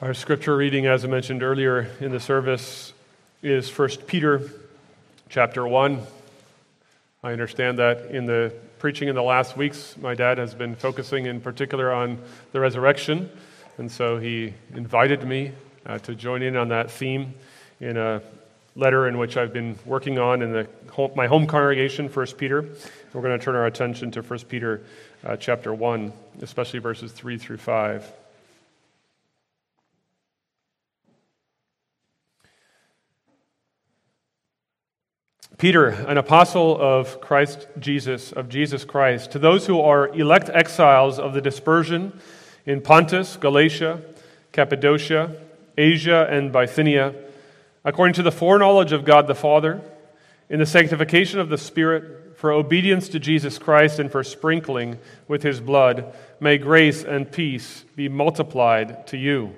Our scripture reading, as I mentioned earlier in the service, is 1 Peter chapter 1. I understand that in the preaching in the last weeks, my dad has been focusing in particular on the resurrection, and so he invited me to join in on that theme in a letter in which I've been working on in my home congregation, 1 Peter. We're going to turn our attention to 1 Peter chapter 1, especially verses 3 through 5. Peter, an apostle of Jesus Christ, to those who are elect exiles of the dispersion in Pontus, Galatia, Cappadocia, Asia, and Bithynia, according to the foreknowledge of God the Father, in the sanctification of the Spirit, for obedience to Jesus Christ and for sprinkling with His blood, may grace and peace be multiplied to you.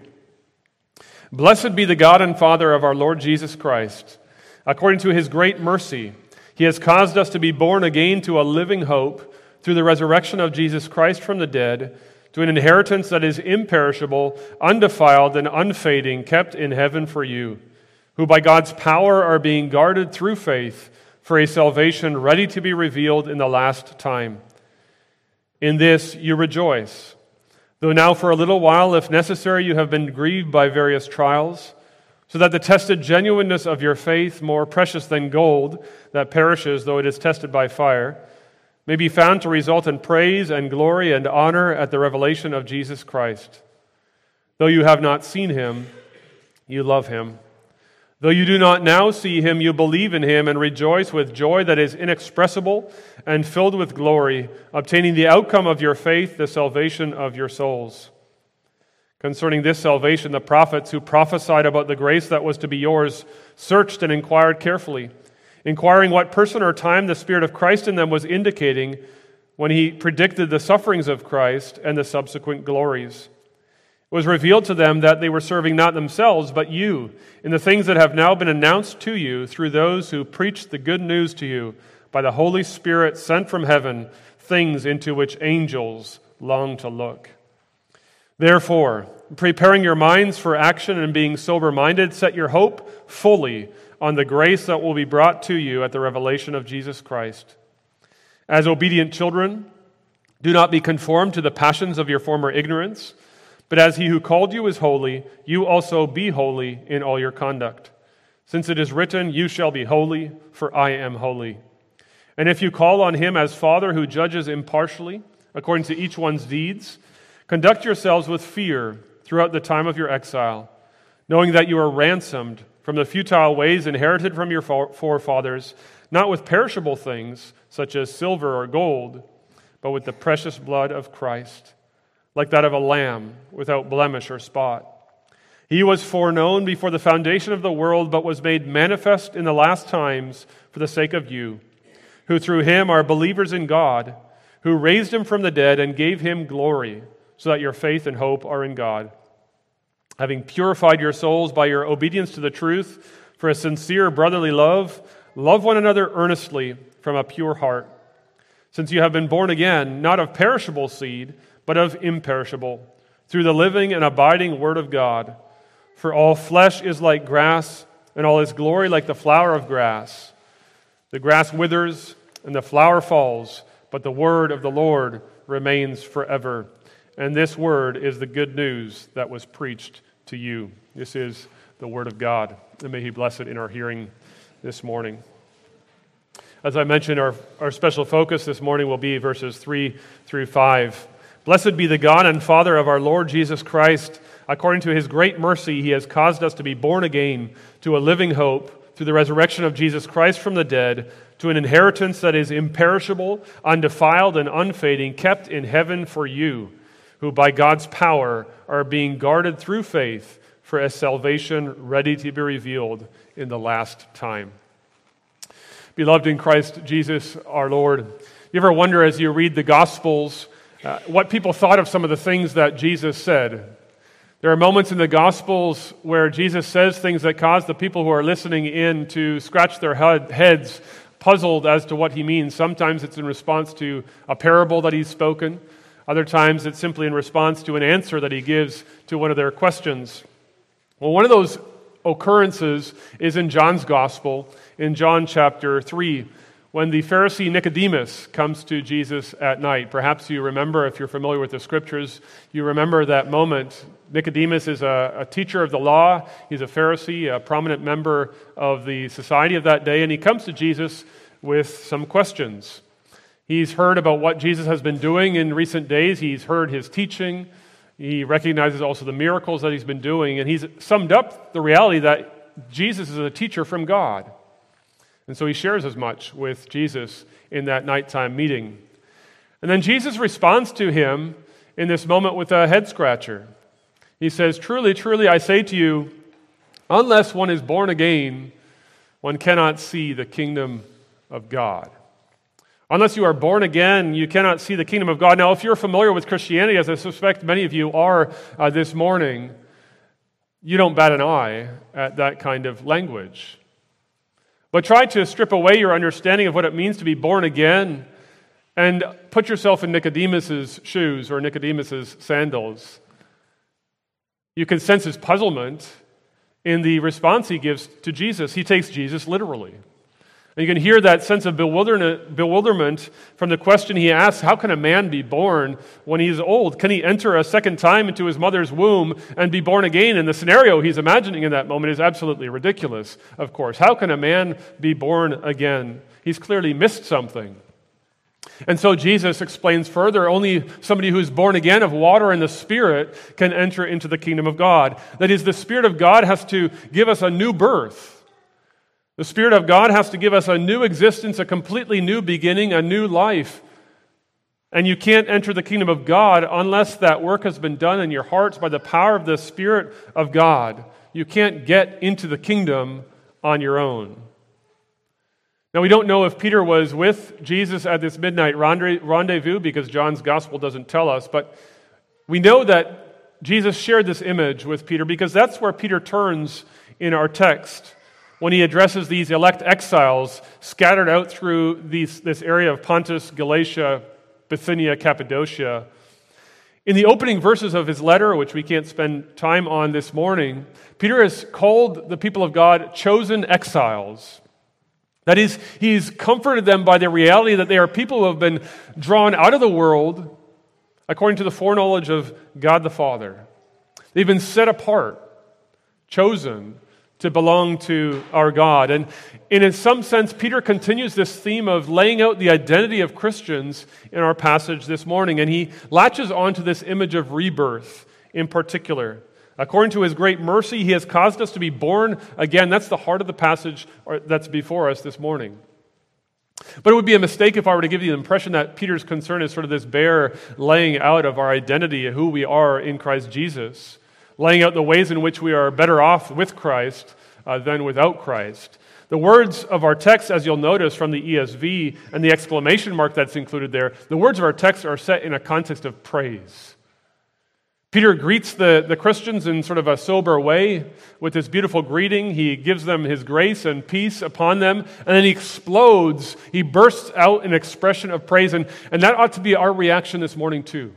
Blessed be the God and Father of our Lord Jesus Christ. According to His great mercy, He has caused us to be born again to a living hope through the resurrection of Jesus Christ from the dead, to an inheritance that is imperishable, undefiled, and unfading, kept in heaven for you, who by God's power are being guarded through faith for a salvation ready to be revealed in the last time. In this you rejoice, though now for a little while, if necessary, you have been grieved by various trials, so that the tested genuineness of your faith, more precious than gold that perishes though it is tested by fire, may be found to result in praise and glory and honor at the revelation of Jesus Christ. Though you have not seen Him, you love Him. Though you do not now see Him, you believe in Him and rejoice with joy that is inexpressible and filled with glory, obtaining the outcome of your faith, the salvation of your souls. Concerning this salvation, the prophets who prophesied about the grace that was to be yours searched and inquired carefully, inquiring what person or time the Spirit of Christ in them was indicating when He predicted the sufferings of Christ and the subsequent glories. It was revealed to them that they were serving not themselves, but you, in the things that have now been announced to you through those who preached the good news to you by the Holy Spirit sent from heaven, things into which angels long to look. Therefore, preparing your minds for action and being sober-minded, set your hope fully on the grace that will be brought to you at the revelation of Jesus Christ. As obedient children, do not be conformed to the passions of your former ignorance, but as He who called you is holy, you also be holy in all your conduct. Since it is written, "You shall be holy, for I am holy." And if you call on Him as Father who judges impartially, according to each one's deeds, conduct yourselves with fear throughout the time of your exile, knowing that you are ransomed from the futile ways inherited from your forefathers, not with perishable things such as silver or gold, but with the precious blood of Christ, like that of a lamb without blemish or spot. He was foreknown before the foundation of the world, but was made manifest in the last times for the sake of you, who through Him are believers in God, who raised Him from the dead and gave Him glory, so that your faith and hope are in God. Having purified your souls by your obedience to the truth for a sincere brotherly love, love one another earnestly from a pure heart. Since you have been born again, not of perishable seed, but of imperishable, through the living and abiding Word of God. For all flesh is like grass, and all His glory like the flower of grass. The grass withers, and the flower falls, but the word of the Lord remains forever. And this word is the good news that was preached to you. This is the word of God, and may He bless it in our hearing this morning. As I mentioned, our special focus this morning will be verses 3 through 5. Blessed be the God and Father of our Lord Jesus Christ. According to His great mercy, He has caused us to be born again to a living hope through the resurrection of Jesus Christ from the dead, to an inheritance that is imperishable, undefiled, and unfading, kept in heaven for you, who by God's power are being guarded through faith for a salvation ready to be revealed in the last time. Beloved in Christ Jesus our Lord, you ever wonder as you read the Gospels what people thought of some of the things that Jesus said? There are moments in the Gospels where Jesus says things that cause the people who are listening in to scratch their heads, puzzled as to what He means. Sometimes it's in response to a parable that He's spoken. Other times it's simply in response to an answer that He gives to one of their questions. Well, one of those occurrences is in John's Gospel, in John chapter 3, when the Pharisee Nicodemus comes to Jesus at night. Perhaps you remember, if you're familiar with the Scriptures, you remember that moment. Nicodemus is a teacher of the law. He's a Pharisee, a prominent member of the society of that day, and he comes to Jesus with some questions. He's heard about what Jesus has been doing in recent days. He's heard his teaching. He recognizes also the miracles that he's been doing, and he's summed up the reality that Jesus is a teacher from God. And so he shares as much with Jesus in that nighttime meeting. And then Jesus responds to him in this moment with a head scratcher. He says, "Truly, truly, I say to you, unless one is born again, one cannot see the kingdom of God." Unless you are born again, you cannot see the kingdom of God. Now, if you're familiar with Christianity, as I suspect many of you are this morning, you don't bat an eye at that kind of language. But try to strip away your understanding of what it means to be born again and put yourself in Nicodemus's shoes or Nicodemus's sandals. You can sense his puzzlement in the response he gives to Jesus. He takes Jesus literally. And you can hear that sense of bewilderment from the question he asks, how can a man be born when he's old? Can he enter a second time into his mother's womb and be born again? And the scenario he's imagining in that moment is absolutely ridiculous, of course. How can a man be born again? He's clearly missed something. And so Jesus explains further, only somebody who is born again of water and the Spirit can enter into the kingdom of God. That is, the Spirit of God has to give us a new birth. The Spirit of God has to give us a new existence, a completely new beginning, a new life. And you can't enter the kingdom of God unless that work has been done in your hearts by the power of the Spirit of God. You can't get into the kingdom on your own. Now, we don't know if Peter was with Jesus at this midnight rendezvous because John's gospel doesn't tell us, but we know that Jesus shared this image with Peter because that's where Peter turns in our text when he addresses these elect exiles scattered out through this area of Pontus, Galatia, Bithynia, Cappadocia. In the opening verses of his letter, which we can't spend time on this morning, Peter has called the people of God chosen exiles. That is, he's comforted them by the reality that they are people who have been drawn out of the world according to the foreknowledge of God the Father. They've been set apart, chosen to belong to our God. And in some sense, Peter continues this theme of laying out the identity of Christians in our passage this morning, and he latches onto this image of rebirth in particular. According to his great mercy, he has caused us to be born again. That's the heart of the passage that's before us this morning. But it would be a mistake if I were to give you the impression that Peter's concern is sort of this bare laying out of our identity, who we are in Christ Jesus, laying out the ways in which we are better off with Christ than without Christ. The words of our text, as you'll notice from the ESV and the exclamation mark that's included there, the words of our text are set in a context of praise. Peter greets the Christians in sort of a sober way with this beautiful greeting. He gives them his grace and peace upon them, and then he explodes. He bursts out an expression of praise, and that ought to be our reaction this morning too.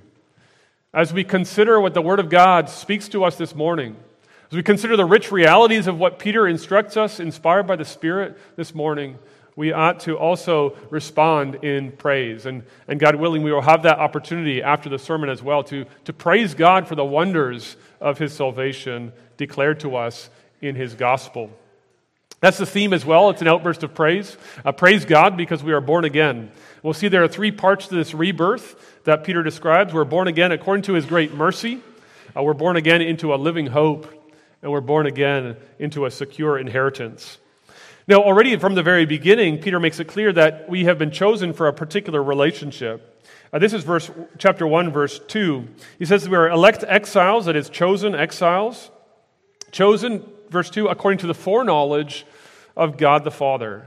As we consider what the Word of God speaks to us this morning, as we consider the rich realities of what Peter instructs us, inspired by the Spirit this morning, we ought to also respond in praise. And God willing, we will have that opportunity after the sermon as well to praise God for the wonders of His salvation declared to us in His gospel. That's the theme as well. It's an outburst of praise. Praise God because we are born again. We'll see there are three parts to this rebirth that Peter describes. We're born again according to His great mercy. We're born again into a living hope. And we're born again into a secure inheritance. Now, already from the very beginning, Peter makes it clear that we have been chosen for a particular relationship. This is chapter 1, verse 2. He says we are elect exiles, that is, chosen exiles. Chosen, verse 2, according to the foreknowledge of God the Father.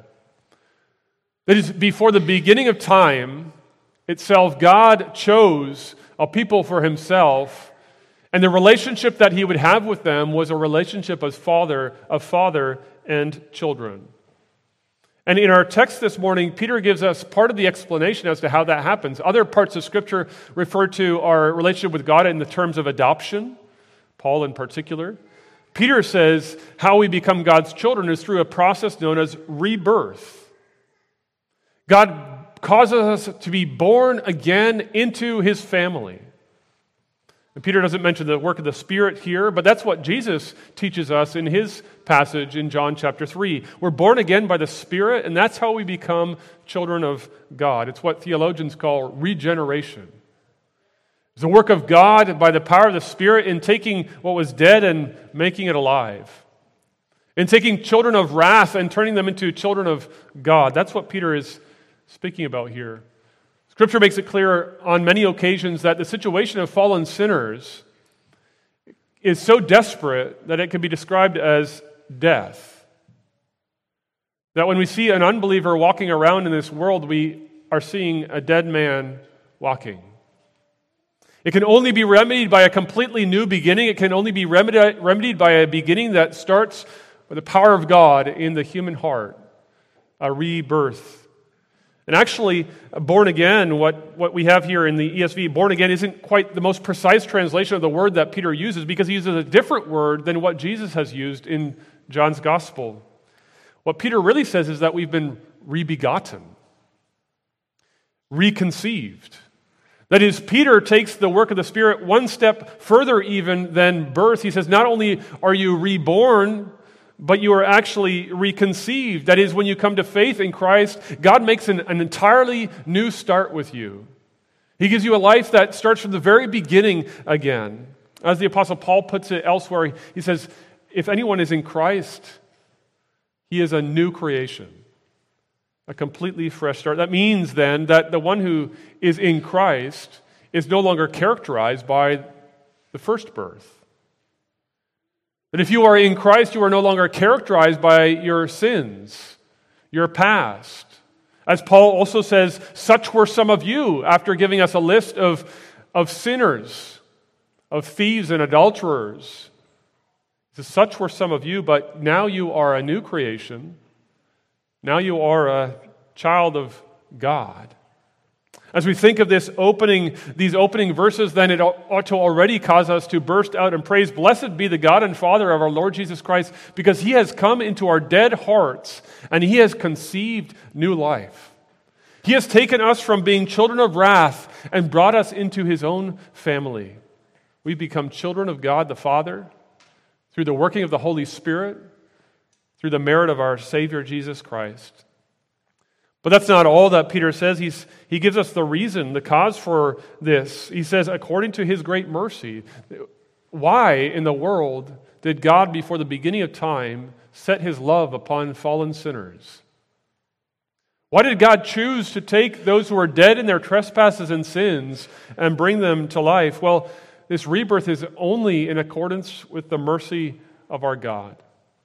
That is, before the beginning of time itself, God chose a people for Himself, and the relationship that He would have with them was a relationship of father and children. And in our text this morning, Peter gives us part of the explanation as to how that happens. Other parts of Scripture refer to our relationship with God in the terms of adoption, Paul in particular. Peter says how we become God's children is through a process known as rebirth. God causes us to be born again into his family. And Peter doesn't mention the work of the Spirit here, but that's what Jesus teaches us in his passage in John chapter 3. We're born again by the Spirit, and that's how we become children of God. It's what theologians call regeneration. It's the work of God by the power of the Spirit in taking what was dead and making it alive. In taking children of wrath and turning them into children of God. That's what Peter is speaking about here. Scripture makes it clear on many occasions that the situation of fallen sinners is so desperate that it can be described as death. That when we see an unbeliever walking around in this world, we are seeing a dead man walking. It can only be remedied by a completely new beginning. It can only be remedied by a beginning that starts with the power of God in the human heart, a rebirth. And actually, born again, what we have here in the ESV, born again isn't quite the most precise translation of the word that Peter uses, because he uses a different word than what Jesus has used in John's gospel. What Peter really says is that we've been rebegotten, reconceived. That is, Peter takes the work of the Spirit one step further even than birth. He says, not only are you reborn, but you are actually reconceived. That is, when you come to faith in Christ, God makes an entirely new start with you. He gives you a life that starts from the very beginning again. As the Apostle Paul puts it elsewhere, he says, if anyone is in Christ, he is a new creation. A completely fresh start. That means then that the one who is in Christ is no longer characterized by the first birth. That if you are in Christ, you are no longer characterized by your sins, your past. As Paul also says, such were some of you, after giving us a list of sinners, of thieves and adulterers. He says, such were some of you, but now you are a new creation. Now you are a child of God. As we think of these opening verses, then it ought to already cause us to burst out in praise. Blessed be the God and Father of our Lord Jesus Christ, because he has come into our dead hearts and he has conceived new life. He has taken us from being children of wrath and brought us into his own family. We become children of God the Father through the working of the Holy Spirit, through the merit of our Savior Jesus Christ. But that's not all that Peter says. He gives us the reason, the cause for this. He says, according to his great mercy. Why in the world did God, before the beginning of time, set his love upon fallen sinners? Why did God choose to take those who are dead in their trespasses and sins and bring them to life? Well, this rebirth is only in accordance with the mercy of our God.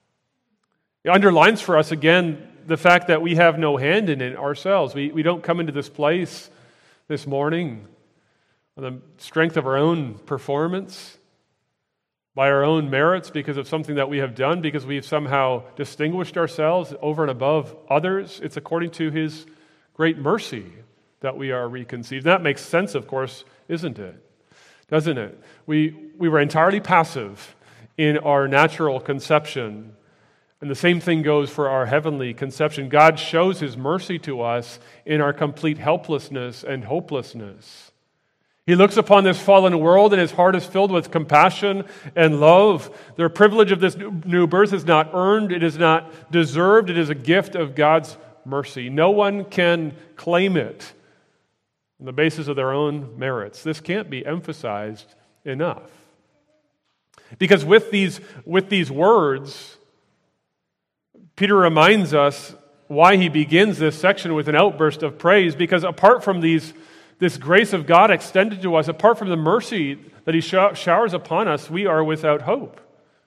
It underlines for us again the fact that we have no hand in it ourselves. We don't come into this place this morning on the strength of our own performance, by our own merits, because of something that we have done, because we've somehow distinguished ourselves over and above others. It's according to his great mercy that we are reconceived. That makes sense, of course, isn't it? Doesn't it? We were entirely passive in our natural conception. And the same thing goes for our heavenly conception. God shows his mercy to us in our complete helplessness and hopelessness. He looks upon this fallen world and his heart is filled with compassion and love. The privilege of this new birth is not earned, it is not deserved, it is a gift of God's mercy. No one can claim it on the basis of their own merits. This can't be emphasized enough. Because with these words, Peter reminds us why he begins this section with an outburst of praise, because apart from this grace of God extended to us, apart from the mercy that he showers upon us, we are without hope.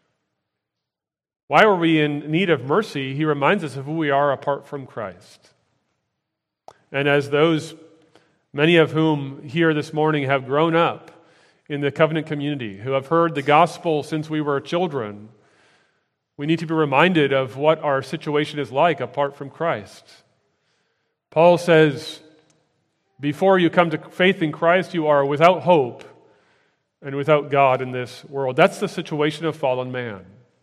Why are we in need of mercy? He reminds us of who we are apart from Christ. And as those, many of whom here this morning have grown up in the covenant community, who have heard the gospel since we were children, we need to be reminded of what our situation is like apart from Christ. Paul says, before you come to faith in Christ, you are without hope and without God in this world. That's the situation of fallen man.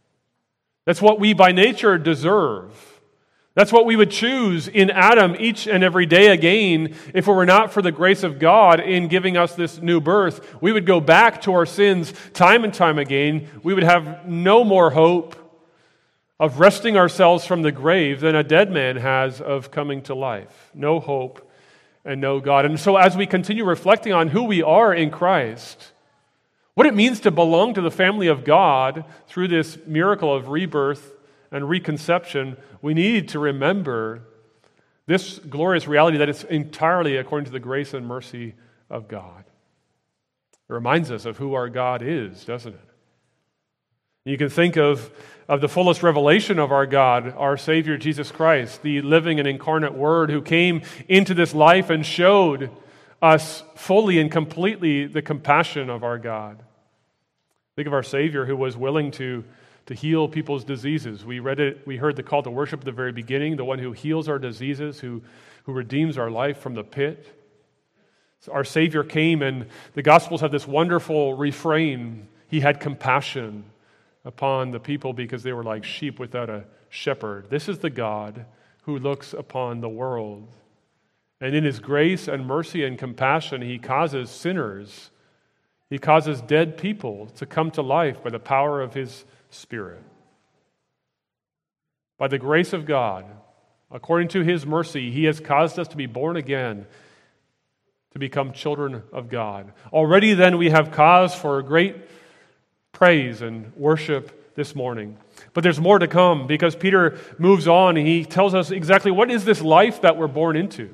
That's what we by nature deserve. That's what we would choose in Adam each and every day again if it were not for the grace of God in giving us this new birth. We would go back to our sins time and time again. We would have no more hope of wresting ourselves from the grave than a dead man has of coming to life. No hope and no God. And so as we continue reflecting on who we are in Christ, what it means to belong to the family of God through this miracle of rebirth and reconception, we need to remember this glorious reality that it's entirely according to the grace and mercy of God. It reminds us of who our God is, doesn't it? You can think of the fullest revelation of our God, our Savior Jesus Christ, the living and incarnate Word who came into this life and showed us fully and completely the compassion of our God. Think of our Savior who was willing to heal people's diseases. We read it, we heard the call to worship at the very beginning, the one who heals our diseases, who redeems our life from the pit. So our Savior came, and the Gospels have this wonderful refrain. He had compassion upon the people because they were like sheep without a shepherd. This is the God who looks upon the world. And in His grace and mercy and compassion, He causes sinners, He causes dead people to come to life by the power of His Spirit. By the grace of God, according to His mercy, He has caused us to be born again, to become children of God. Already then we have cause for great praise and worship this morning. But there's more to come because Peter moves on and he tells us exactly what is this life that we're born into.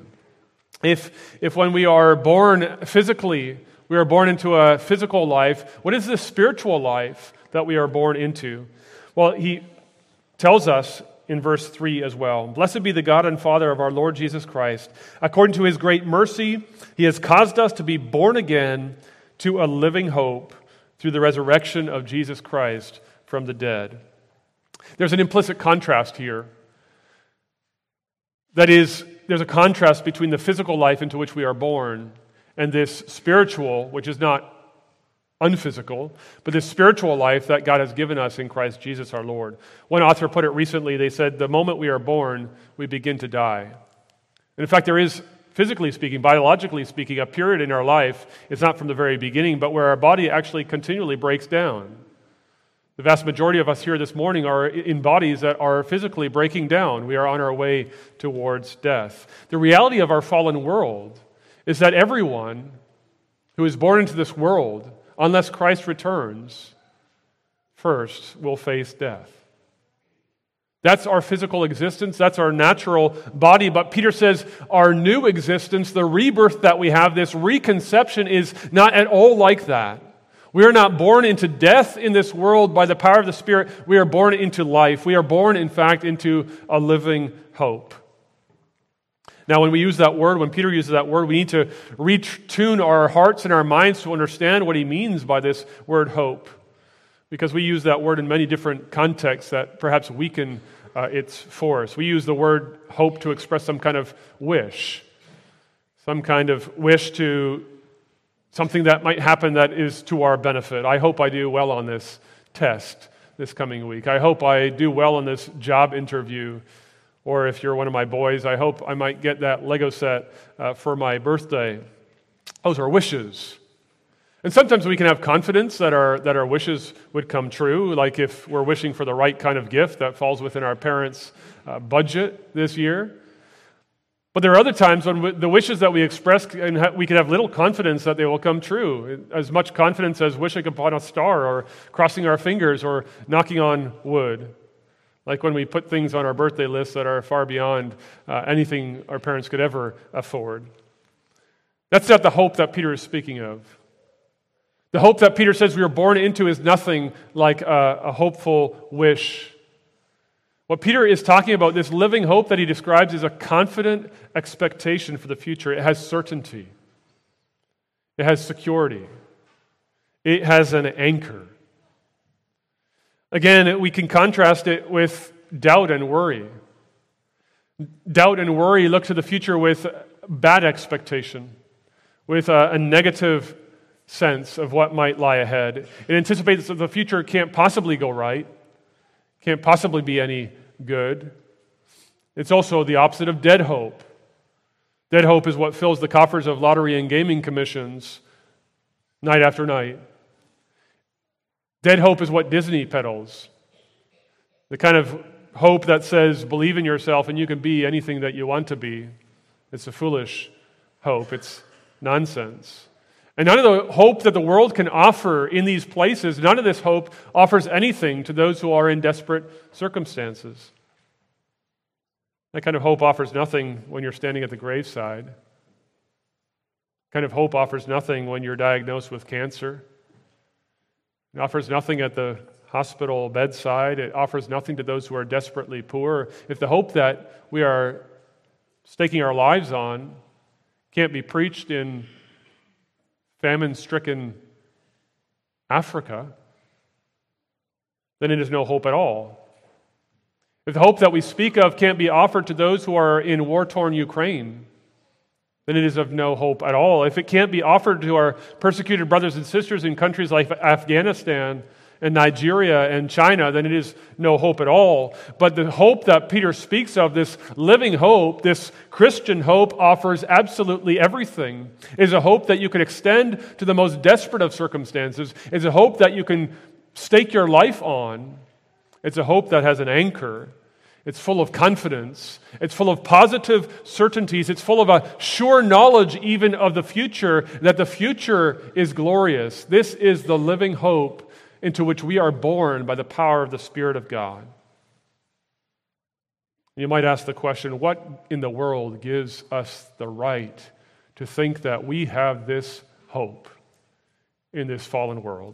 If when we are born physically, we are born into a physical life, what is this spiritual life that we are born into? Well, he tells us in verse 3 as well. Blessed be the God and Father of our Lord Jesus Christ. According to His great mercy, He has caused us to be born again to a living hope through the resurrection of Jesus Christ from the dead. There's an implicit contrast here. That is, there's a contrast between the physical life into which we are born and this spiritual, which is not unphysical, but this spiritual life that God has given us in Christ Jesus our Lord. One author put it recently, they said, the moment we are born, we begin to die. And in fact, there is, physically speaking, biologically speaking, a period in our life, it's not from the very beginning, but where our body actually continually breaks down. The vast majority of us here this morning are in bodies that are physically breaking down. We are on our way towards death. The reality of our fallen world is that everyone who is born into this world, unless Christ returns, first will face death. That's our physical existence. That's our natural body. But Peter says our new existence, the rebirth that we have, this reconception is not at all like that. We are not born into death in this world by the power of the Spirit. We are born into life. We are born, in fact, into a living hope. Now, when we use that word, when Peter uses that word, we need to retune our hearts and our minds to understand what he means by this word hope. Because we use that word in many different contexts that perhaps weaken its force. We use the word hope to express some kind of wish. Some kind of wish to something that might happen that is to our benefit. I hope I do well on this test this coming week. I hope I do well on this job interview. Or if you're one of my boys, I hope I might get that Lego set for my birthday. Those are wishes. And sometimes we can have confidence that our wishes would come true, like if we're wishing for the right kind of gift that falls within our parents' budget this year. But there are other times when the wishes that we express, and we can have little confidence that they will come true. As much confidence as wishing upon a star or crossing our fingers or knocking on wood. Like when we put things on our birthday list that are far beyond anything our parents could ever afford. That's not the hope that Peter is speaking of. The hope that Peter says we are born into is nothing like a hopeful wish. What Peter is talking about, this living hope that he describes, is a confident expectation for the future. It has certainty. It has security. It has an anchor. Again, we can contrast it with doubt and worry. Doubt and worry look to the future with bad expectation, with a negative sense of what might lie ahead. It anticipates that the future can't possibly go right, Can't possibly be any good. It's also the opposite of dead hope. Dead hope is what fills the coffers of lottery and gaming commissions night after night. Dead hope is what Disney peddles. The kind of hope that says, believe in yourself and you can be anything that you want to be. It's a foolish hope. It's nonsense. And none of the hope that the world can offer in these places, none of this hope offers anything to those who are in desperate circumstances. That kind of hope offers nothing when you're standing at the graveside. That kind of hope offers nothing when you're diagnosed with cancer. It offers nothing at the hospital bedside. It offers nothing to those who are desperately poor. If the hope that we are staking our lives on can't be preached in famine-stricken Africa, then it is no hope at all. If the hope that we speak of can't be offered to those who are in war-torn Ukraine, then it is of no hope at all. If it can't be offered to our persecuted brothers and sisters in countries like Afghanistan and Nigeria and China, then it is no hope at all. But the hope that Peter speaks of, this living hope, this Christian hope, offers absolutely everything. It is a hope that you can extend to the most desperate of circumstances. It's a hope that you can stake your life on. It's a hope that has an anchor. It's full of confidence. It's full of positive certainties. It's full of a sure knowledge even of the future, that the future is glorious. This is the living hope into which we are born by the power of the Spirit of God. You might ask the question, what in the world gives us the right to think that we have this hope in this fallen world?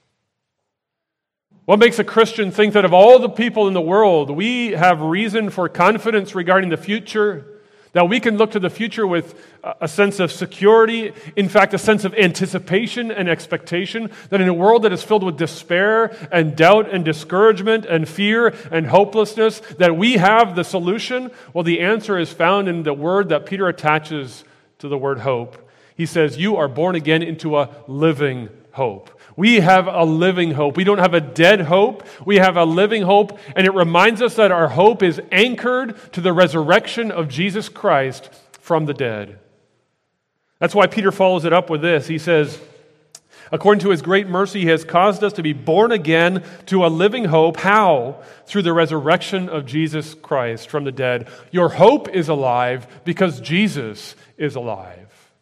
What makes a Christian think that of all the people in the world, we have reason for confidence regarding the future, that we can look to the future with a sense of security, in fact, a sense of anticipation and expectation, that in a world that is filled with despair and doubt and discouragement and fear and hopelessness, that we have the solution? Well, the answer is found in the word that Peter attaches to the word hope. He says, you are born again into a living hope. We have a living hope. We don't have a dead hope. We have a living hope, and it reminds us that our hope is anchored to the resurrection of Jesus Christ from the dead. That's why Peter follows it up with this. He says, according to his great mercy, he has caused us to be born again to a living hope. How? Through the resurrection of Jesus Christ from the dead. Your hope is alive because Jesus is alive.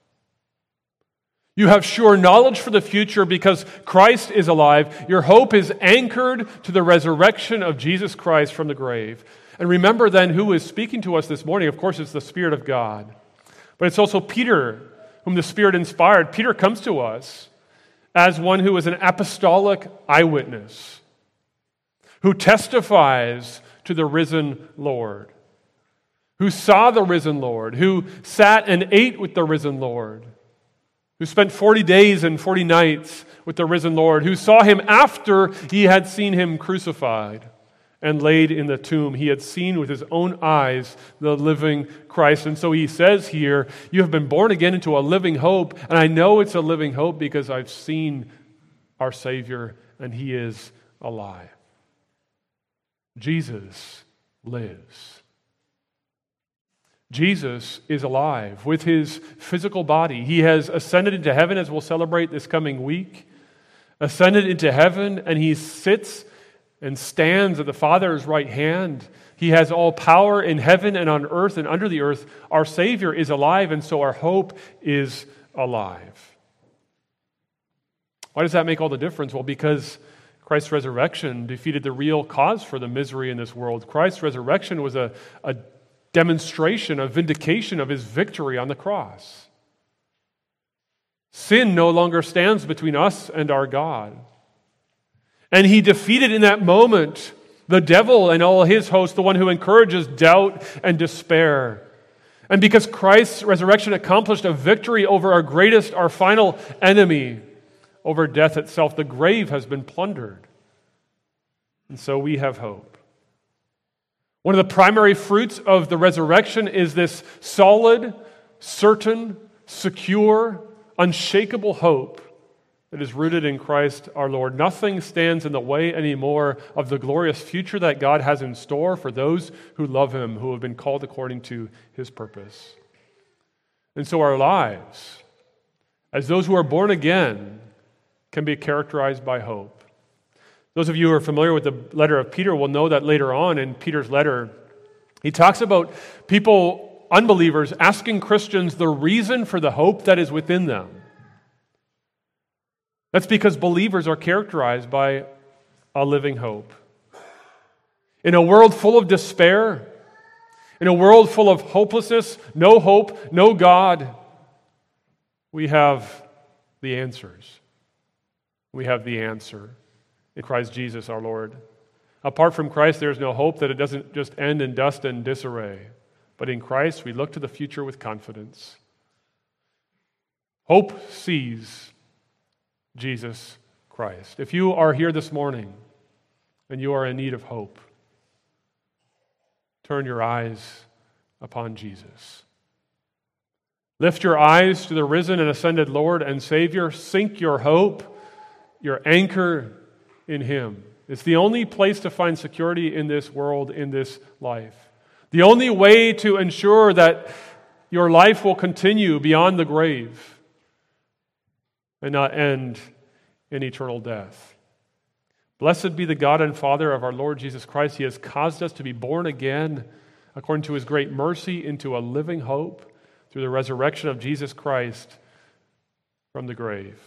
You have sure knowledge for the future because Christ is alive. Your hope is anchored to the resurrection of Jesus Christ from the grave. And remember then who is speaking to us this morning. Of course, it's the Spirit of God. But it's also Peter, whom the Spirit inspired. Peter comes to us as one who is an apostolic eyewitness, who testifies to the risen Lord, who saw the risen Lord, who sat and ate with the risen Lord, who spent 40 days and 40 nights with the risen Lord, who saw him after he had seen him crucified and laid in the tomb. He had seen with his own eyes the living Christ. And so he says here, you have been born again into a living hope, and I know it's a living hope because I've seen our Savior, and he is alive. Jesus lives. Jesus is alive with his physical body. He has ascended into heaven, as we'll celebrate this coming week. Ascended into heaven, and he sits and stands at the Father's right hand. He has all power in heaven and on earth and under the earth. Our Savior is alive, and so our hope is alive. Why does that make all the difference? Well, because Christ's resurrection defeated the real cause for the misery in this world. Christ's resurrection was a demonstration, a vindication of his victory on the cross. Sin no longer stands between us and our God. And he defeated in that moment the devil and all his hosts, the one who encourages doubt and despair. And because Christ's resurrection accomplished a victory over our greatest, our final enemy, over death itself, the grave has been plundered. And so we have hope. One of the primary fruits of the resurrection is this solid, certain, secure, unshakable hope that is rooted in Christ our Lord. Nothing stands in the way anymore of the glorious future that God has in store for those who love Him, who have been called according to His purpose. And so our lives, as those who are born again, can be characterized by hope. Those of you who are familiar with the letter of Peter will know that later on in Peter's letter, he talks about people, unbelievers, asking Christians the reason for the hope that is within them. That's because believers are characterized by a living hope. In a world full of despair, in a world full of hopelessness, no hope, no God, we have the answers. We have the answer in Christ Jesus our Lord. Apart from Christ, there is no hope that it doesn't just end in dust and disarray. But in Christ, we look to the future with confidence. Hope sees Jesus Christ. If you are here this morning and you are in need of hope, turn your eyes upon Jesus. Lift your eyes to the risen and ascended Lord and Savior. Sink your hope, your anchor in Him. It's the only place to find security in this world, in this life. The only way to ensure that your life will continue beyond the grave and not end in eternal death. Blessed be the God and Father of our Lord Jesus Christ. He has caused us to be born again according to His great mercy into a living hope through the resurrection of Jesus Christ from the grave.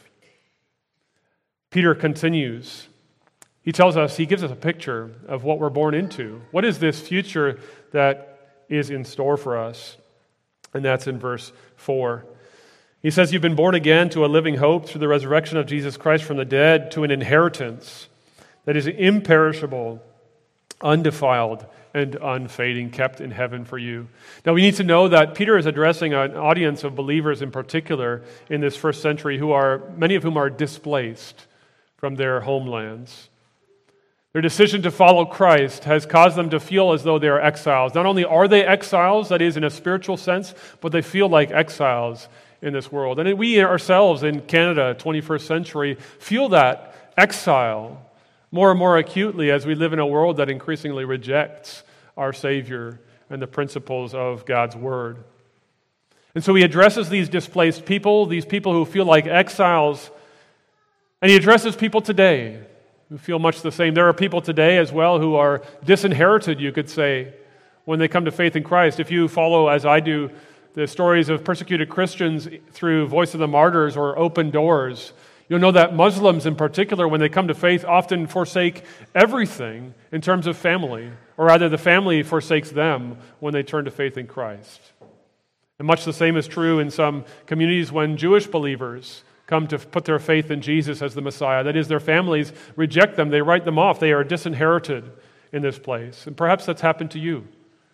Peter continues. He tells us, he gives us a picture of what we're born into. What is this future that is in store for us? And that's in verse 4. He says, you've been born again to a living hope through the resurrection of Jesus Christ from the dead, to an inheritance that is imperishable, undefiled, and unfading, kept in heaven for you. Now we need to know that Peter is addressing an audience of believers in particular in this first century many of whom are displaced from their homelands. Their decision to follow Christ has caused them to feel as though they are exiles. Not only are they exiles, that is in a spiritual sense, but they feel like exiles in this world. And we ourselves in Canada, 21st century, feel that exile more and more acutely as we live in a world that increasingly rejects our Savior and the principles of God's Word. And so he addresses these displaced people, these people who feel like exiles, and he addresses people today who feel much the same. There are people today as well who are disinherited, you could say, when they come to faith in Christ. If you follow, as I do, the stories of persecuted Christians through Voice of the Martyrs or Open Doors, you'll know that Muslims in particular, when they come to faith, often forsake everything in terms of family, or rather the family forsakes them when they turn to faith in Christ. And much the same is true in some communities when Jewish believers come to put their faith in Jesus as the Messiah. That is, their families reject them, they write them off, they are disinherited in this place. And perhaps that's happened to you.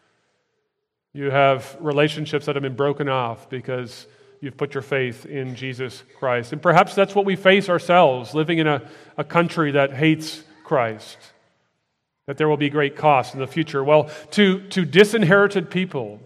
You have relationships that have been broken off because you've put your faith in Jesus Christ. And perhaps that's what we face ourselves, living in a country that hates Christ, that there will be great costs in the future. Well, to disinherited people,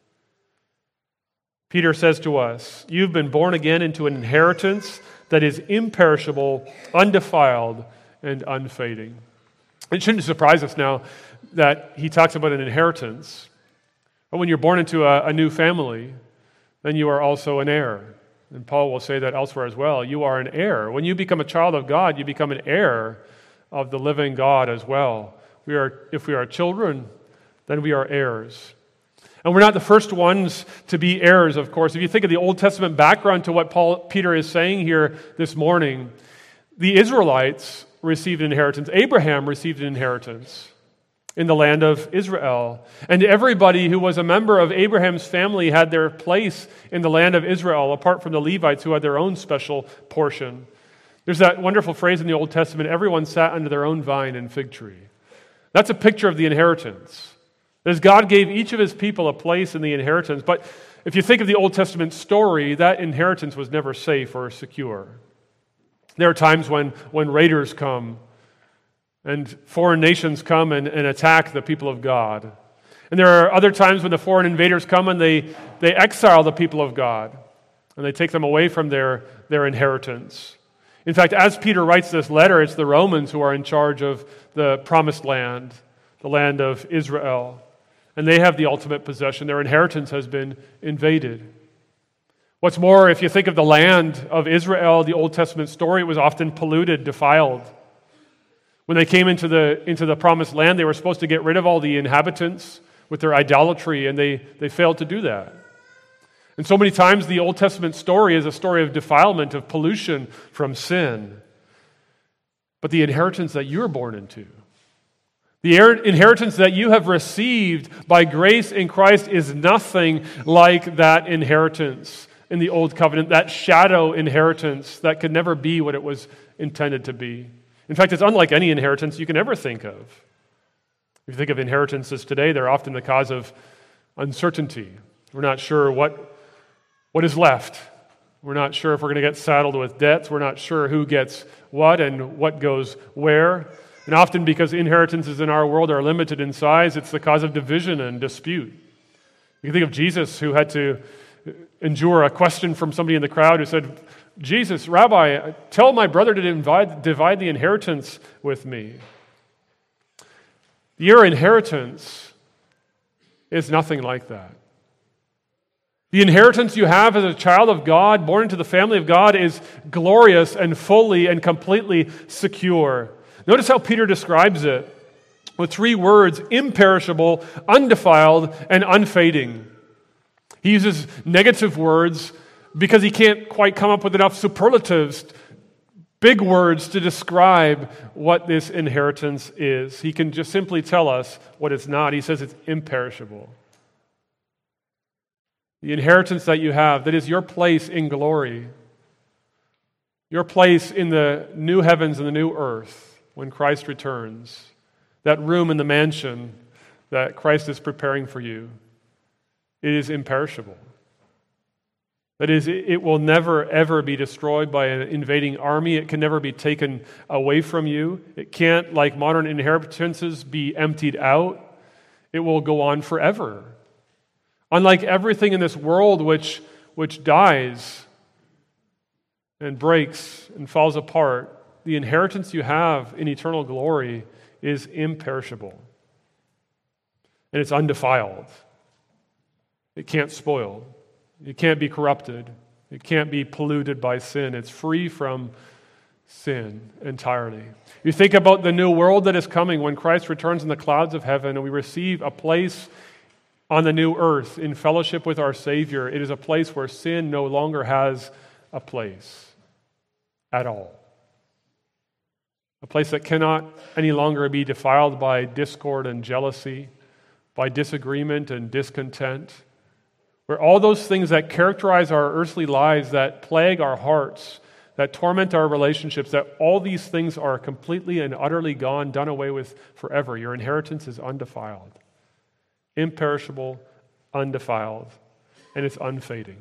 Peter says to us, you've been born again into an inheritance that is imperishable, undefiled, and unfading. It shouldn't surprise us now that he talks about an inheritance. But when you're born into a new family, then you are also an heir. And Paul will say that elsewhere as well. You are an heir. When you become a child of God, you become an heir of the living God as well. If we are children, then we are heirs. And we're not the first ones to be heirs, of course. If you think of the Old Testament background to what Peter is saying here this morning, the Israelites received an inheritance. Abraham received an inheritance in the land of Israel. And everybody who was a member of Abraham's family had their place in the land of Israel, apart from the Levites who had their own special portion. There's that wonderful phrase in the Old Testament, everyone sat under their own vine and fig tree. That's a picture of the inheritance. As God gave each of his people a place in the inheritance. But if you think of the Old Testament story, that inheritance was never safe or secure. There are times when raiders come and foreign nations come and attack the people of God. And there are other times when the foreign invaders come and they exile the people of God. And they take them away from their inheritance. In fact, as Peter writes this letter, it's the Romans who are in charge of the promised land, the land of Israel. And they have the ultimate possession. Their inheritance has been invaded. What's more, if you think of the land of Israel, the Old Testament story, it was often polluted, defiled. When they came into the promised land, they were supposed to get rid of all the inhabitants with their idolatry, and they failed to do that. And so many times the Old Testament story is a story of defilement, of pollution from sin. But the inheritance that you're born into, the inheritance that you have received by grace in Christ is nothing like that inheritance in the Old Covenant, that shadow inheritance that could never be what it was intended to be. In fact, it's unlike any inheritance you can ever think of. If you think of inheritances today, they're often the cause of uncertainty. We're not sure what is left. We're not sure if we're going to get saddled with debts. We're not sure who gets what and what goes where. And often because inheritances in our world are limited in size, it's the cause of division and dispute. You can think of Jesus, who had to endure a question from somebody in the crowd who said, "Jesus, Rabbi, tell my brother to divide the inheritance with me." Your inheritance is nothing like that. The inheritance you have as a child of God, born into the family of God, is glorious and fully and completely secure. Notice how Peter describes it with 3 words: imperishable, undefiled, and unfading. He uses negative words because he can't quite come up with enough superlatives, big words to describe what this inheritance is. He can just simply tell us what it's not. He says it's imperishable. The inheritance that you have, that is your place in glory, your place in the new heavens and the new earth when Christ returns, that room in the mansion that Christ is preparing for you, it is imperishable. That is, it will never, ever be destroyed by an invading army. It can never be taken away from you. It can't, like modern inheritances, be emptied out. It will go on forever. Unlike everything in this world which dies and breaks and falls apart, the inheritance you have in eternal glory is imperishable. And it's undefiled. It can't spoil. It can't be corrupted. It can't be polluted by sin. It's free from sin entirely. You think about the new world that is coming when Christ returns in the clouds of heaven and we receive a place on the new earth in fellowship with our Savior. It is a place where sin no longer has a place at all. A place that cannot any longer be defiled by discord and jealousy, by disagreement and discontent, where all those things that characterize our earthly lives, that plague our hearts, that torment our relationships, that all these things are completely and utterly gone, done away with forever. Your inheritance is undefiled, imperishable, undefiled, and it's unfading.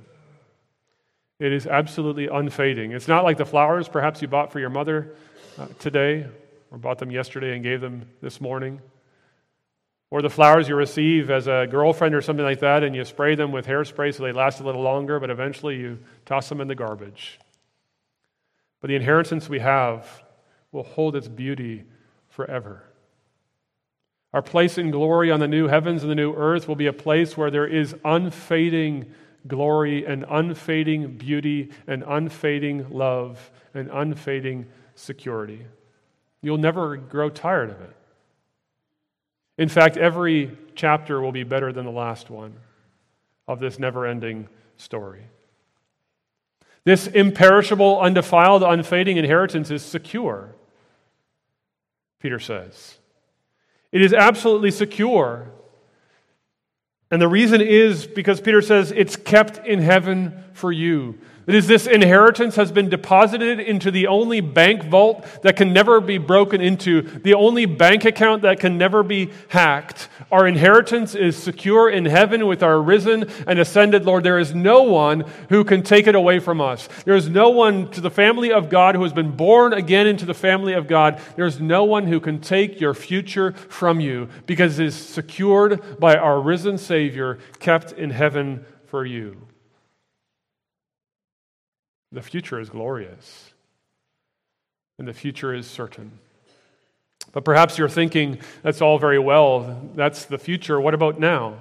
It is absolutely unfading. It's not like the flowers perhaps you bought for your mother today, or bought them yesterday and gave them this morning, or the flowers you receive as a girlfriend or something like that, and you spray them with hairspray so they last a little longer, but eventually you toss them in the garbage. But the inheritance we have will hold its beauty forever. Our place in glory on the new heavens and the new earth will be a place where there is unfading glory and unfading beauty and unfading love and unfading security. You'll never grow tired of it. In fact, every chapter will be better than the last one of this never-ending story. This imperishable, undefiled, unfading inheritance is secure, Peter says. It is absolutely secure. And the reason is because Peter says it's kept in heaven for you. It is this inheritance has been deposited into the only bank vault that can never be broken into, the only bank account that can never be hacked. Our inheritance is secure in heaven with our risen and ascended Lord. There is no one who can take it away from us. There is no one to the family of God who has been born again into the family of God. There is no one who can take your future from you because it is secured by our risen Savior, kept in heaven for you. The future is glorious. and the future is certain. But perhaps you're thinking, that's all very well, that's the future, what about now?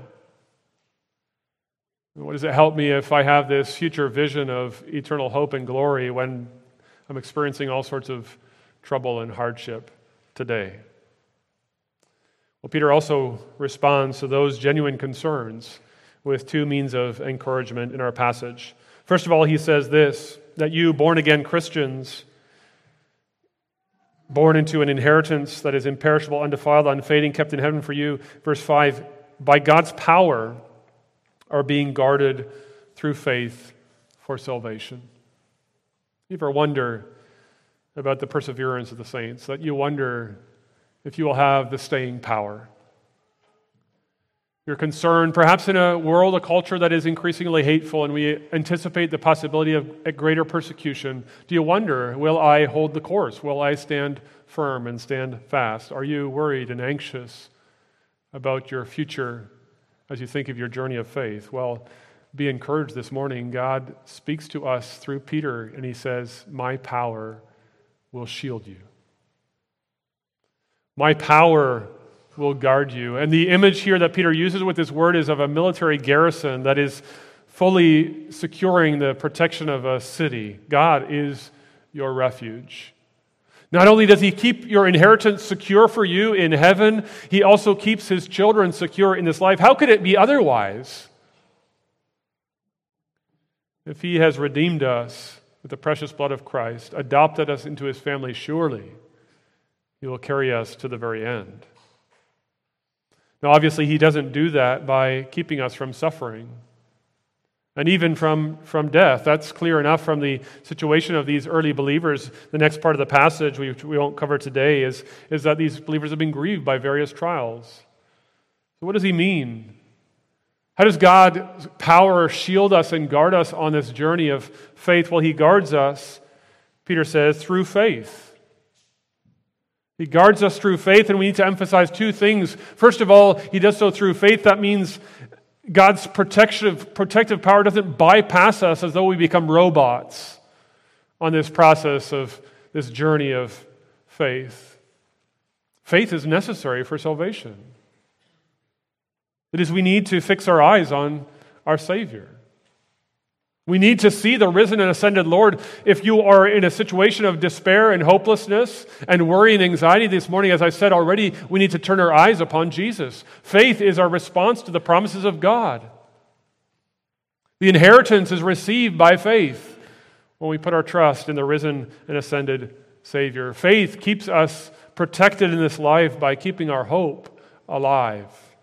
What does it help me if I have this future vision of eternal hope and glory when I'm experiencing all sorts of trouble and hardship today? Well, Peter also responds to those genuine concerns with two means of encouragement in our passage. First of all, he says this, that you born-again Christians, born into an inheritance that is imperishable, undefiled, unfading, kept in heaven for you, verse 5, by God's power are being guarded through faith for salvation. You ever wonder about the perseverance of the saints, that you wonder if you will have the staying power? You're concerned, perhaps in a world, a culture that is increasingly hateful, and we anticipate the possibility of a greater persecution. Do you wonder, will I hold the course? Will I stand firm and stand fast? Are you worried and anxious about your future as you think of your journey of faith? Well, be encouraged this morning. God speaks to us through Peter, and he says, my power will shield you. My power will guard you. And the image here that Peter uses with this word is of a military garrison that is fully securing the protection of a city. God is your refuge. Not only does he keep your inheritance secure for you in heaven, he also keeps his children secure in this life. How could it be otherwise? If he has redeemed us with the precious blood of Christ, adopted us into his family, surely he will carry us to the very end. Now, obviously, he doesn't do that by keeping us from suffering and even from death. That's clear enough from the situation of these early believers. The next part of the passage, which we won't cover today, is that these believers have been grieved by various trials. So what does he mean? How does God's power shield us and guard us on this journey of faith? Well, he guards us, Peter says, through faith. He guards us through faith, and we need to emphasize two things. First of all, he does so through faith. That means God's protective power doesn't bypass us as though we become robots on this process of this journey of faith. Faith is necessary for salvation. It is we need to fix our eyes on our Savior. We need to see the risen and ascended Lord. If you are in a situation of despair and hopelessness and worry and anxiety this morning, as I said already, we need to turn our eyes upon Jesus. Faith is our response to the promises of God. The inheritance is received by faith when we put our trust in the risen and ascended Savior. Faith keeps us protected in this life by keeping our hope alive.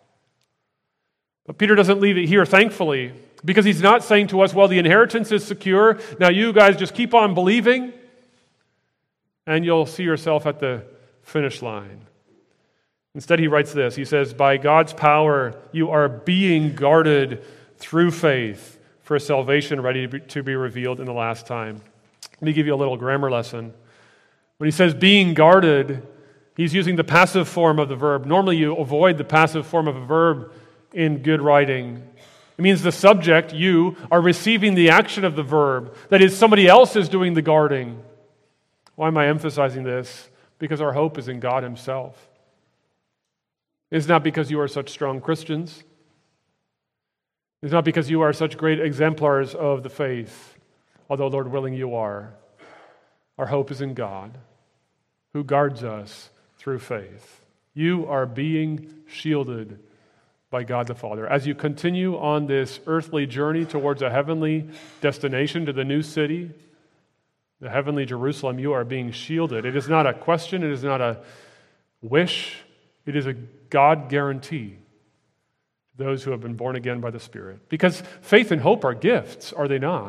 But Peter doesn't leave it here, thankfully, because he's not saying to us, well, the inheritance is secure. Now you guys just keep on believing and you'll see yourself at the finish line. Instead, he writes this. He says, by God's power, you are being guarded through faith for salvation ready to be revealed in the last time. Let me give you a little grammar lesson. When he says being guarded, he's using the passive form of the verb. Normally you avoid the passive form of a verb in good writing. It means the subject, you, are receiving the action of the verb. That is, somebody else is doing the guarding. Why am I emphasizing this? Because our hope is in God himself. It's not because you are such strong Christians. It's not because you are such great exemplars of the faith, although, Lord willing, you are. Our hope is in God, who guards us through faith. You are being shielded by God the Father. As you continue on this earthly journey towards a heavenly destination to the new city, the heavenly Jerusalem, you are being shielded. It is not a question, it is not a wish, it is a God guarantee to those who have been born again by the Spirit. Because faith and hope are gifts, are they not?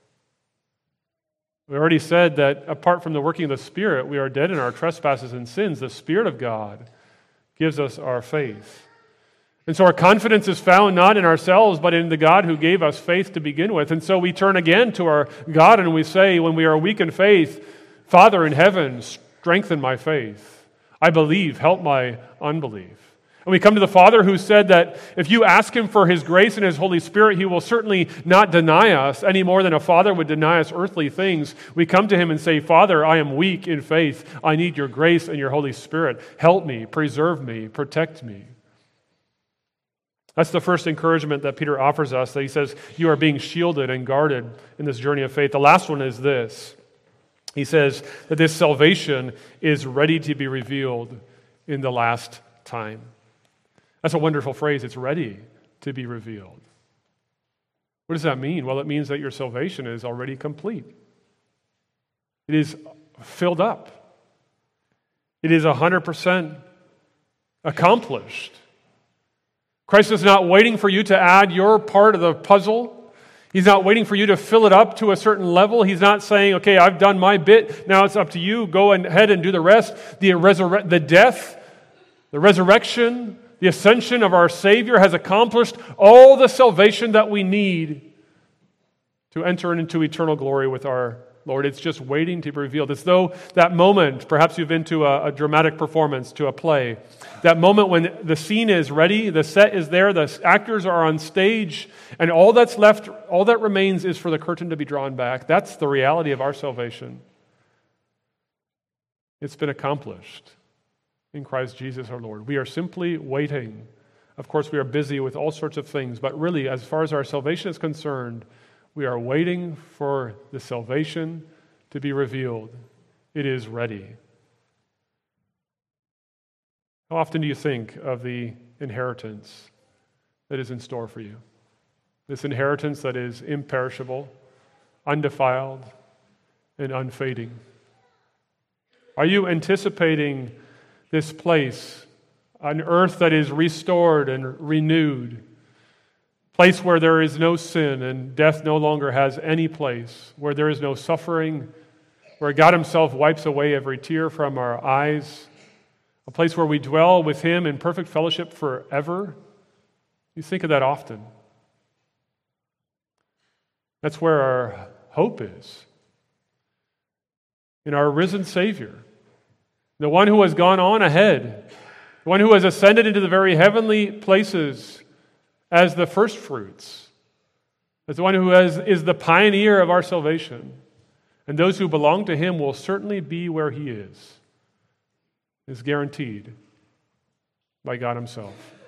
We already said that apart from the working of the Spirit, we are dead in our trespasses and sins. The Spirit of God gives us our faith. And so our confidence is found not in ourselves, but in the God who gave us faith to begin with. And so we turn again to our God and we say, when we are weak in faith, Father in heaven, strengthen my faith. I believe, help my unbelief. And we come to the Father who said that if you ask Him for His grace and His Holy Spirit, He will certainly not deny us any more than a father would deny us earthly things. We come to Him and say, Father, I am weak in faith. I need your grace and your Holy Spirit. Help me, preserve me, protect me. That's the first encouragement that Peter offers us, that he says, you are being shielded and guarded in this journey of faith. The last one is this. He says that this salvation is ready to be revealed in the last time. That's a wonderful phrase. It's ready to be revealed. What does that mean? Well, it means that your salvation is already complete. It is filled up. It is 100% accomplished. Christ is not waiting for you to add your part of the puzzle. He's not waiting for you to fill it up to a certain level. He's not saying, okay, I've done my bit, now it's up to you. Go ahead and do the rest. The death, the resurrection, the ascension of our Savior has accomplished all the salvation that we need to enter into eternal glory with our Lord. It's just waiting to be revealed. It's though that moment, perhaps you've been to a dramatic performance, to a play, that moment when the scene is ready, the set is there, the actors are on stage, and all that's left, all that remains is for the curtain to be drawn back. That's the reality of our salvation. It's been accomplished in Christ Jesus our Lord. We are simply waiting. Of course, we are busy with all sorts of things, but really, as far as our salvation is concerned, we are waiting for the salvation to be revealed. It is ready. How often do you think of the inheritance that is in store for you? This inheritance that is imperishable, undefiled, and unfading. Are you anticipating this place, an earth that is restored and renewed, place where there is no sin and death no longer has any place, where there is no suffering, where God Himself wipes away every tear from our eyes, a place where we dwell with Him in perfect fellowship forever? You think of that often. That's where our hope is. In our risen Savior, the one who has gone on ahead, the one who has ascended into the very heavenly places as the first fruits, as the one who is the pioneer of our salvation. And those who belong to Him will certainly be where He is guaranteed by God Himself.